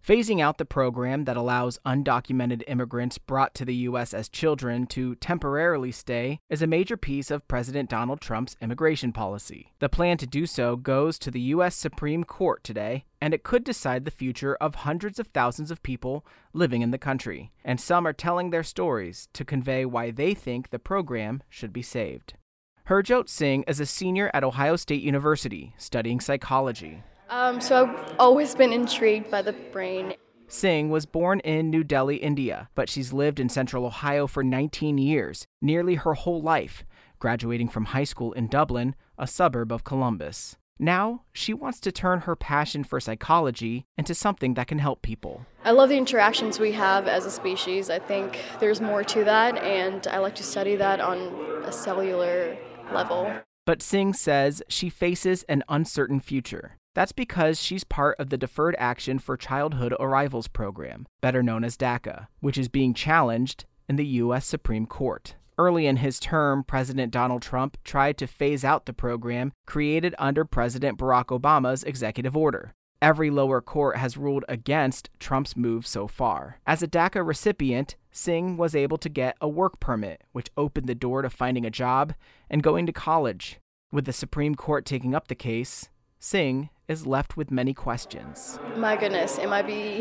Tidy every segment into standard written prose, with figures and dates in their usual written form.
Phasing out the program that allows undocumented immigrants brought to the U.S. as children to temporarily stay is a major piece of President Donald Trump's immigration policy. The plan to do so goes to the U.S. Supreme Court today, and it could decide the future of hundreds of thousands of people living in the country. And some are telling their stories to convey why they think the program should be saved. Harjot Singh is a senior at Ohio State University studying psychology. So I've always been intrigued by the brain. Singh was born in New Delhi, India, but she's lived in central Ohio for 19 years, nearly her whole life, graduating from high school in Dublin, a suburb of Columbus. Now, she wants to turn her passion for psychology into something that can help people. I love the interactions we have as a species. I think there's more to that, and I like to study that on a cellular level. But Singh says she faces an uncertain future. That's because she's part of the Deferred Action for Childhood Arrivals program, better known as DACA, which is being challenged in the U.S. Supreme Court. Early in his term, President Donald Trump tried to phase out the program created under President Barack Obama's executive order. Every lower court has ruled against Trump's move so far. As a DACA recipient, Singh was able to get a work permit, which opened the door to finding a job and going to college. With the Supreme Court taking up the case, Singh is left with many questions. My goodness, am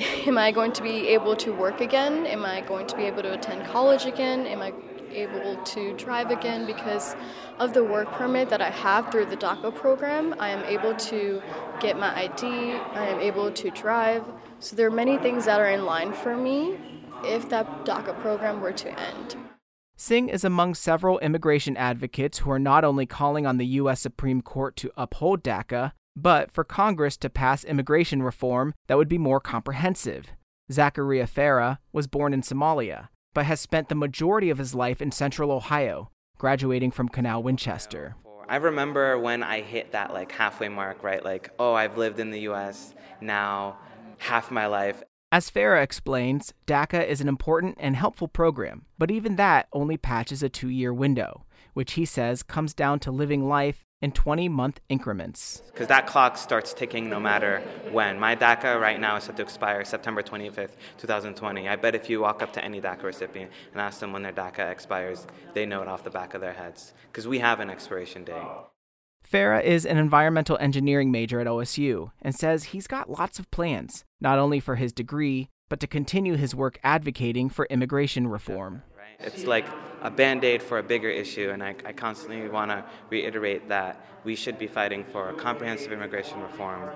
I going to be able to work again? Am I going to be able to attend college again? Am I able to drive again? Because of the work permit that I have through the DACA program, I am able to get my ID, I am able to drive. So there are many things that are in line for me if that DACA program were to end. Singh is among several immigration advocates who are not only calling on the U.S. Supreme Court to uphold DACA, but for Congress to pass immigration reform that would be more comprehensive. Zachariah Farah was born in Somalia, but has spent the majority of his life in central Ohio, graduating from Canal Winchester. I remember when I hit that halfway mark, right? I've lived in the U.S. now half my life. As Farah explains, DACA is an important and helpful program, but even that only patches a 2-year window, which he says comes down to living life in 20-month increments. Because that clock starts ticking no matter when. My DACA right now is set to expire September 25th, 2020. I bet if you walk up to any DACA recipient and ask them when their DACA expires, they know it off the back of their heads, because we have an expiration date. Farah is an environmental engineering major at OSU and says he's got lots of plans, not only for his degree, but to continue his work advocating for immigration reform. It's like a Band-Aid for a bigger issue, and I constantly want to reiterate that we should be fighting for comprehensive immigration reform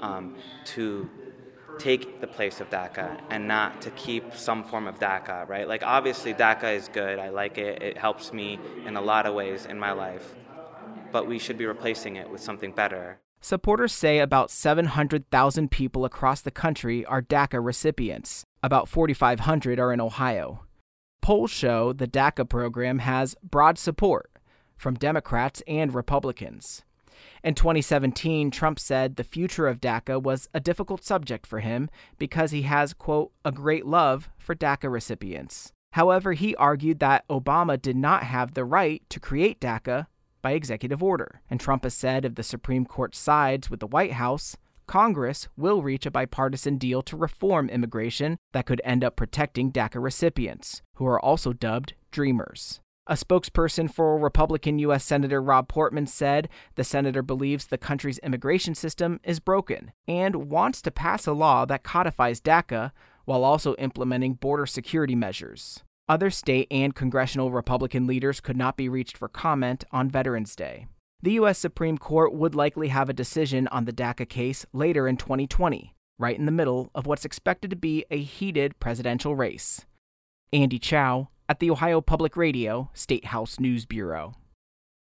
to take the place of DACA and not to keep some form of DACA, right? Obviously DACA is good, I like it, it helps me in a lot of ways in my life, but we should be replacing it with something better. Supporters say about 700,000 people across the country are DACA recipients. About 4,500 are in Ohio. Polls show the DACA program has broad support from Democrats and Republicans. In 2017, Trump said the future of DACA was a difficult subject for him because he has, quote, a great love for DACA recipients. However, he argued that Obama did not have the right to create DACA by executive order. And Trump has said if the Supreme Court sides with the White House, Congress will reach a bipartisan deal to reform immigration that could end up protecting DACA recipients, who are also dubbed Dreamers. A spokesperson for Republican U.S. Senator Rob Portman said the senator believes the country's immigration system is broken and wants to pass a law that codifies DACA while also implementing border security measures. Other state and congressional Republican leaders could not be reached for comment on Veterans Day. The U.S. Supreme Court would likely have a decision on the DACA case later in 2020, right in the middle of what's expected to be a heated presidential race. Andy Chow at the Ohio Public Radio State House News Bureau.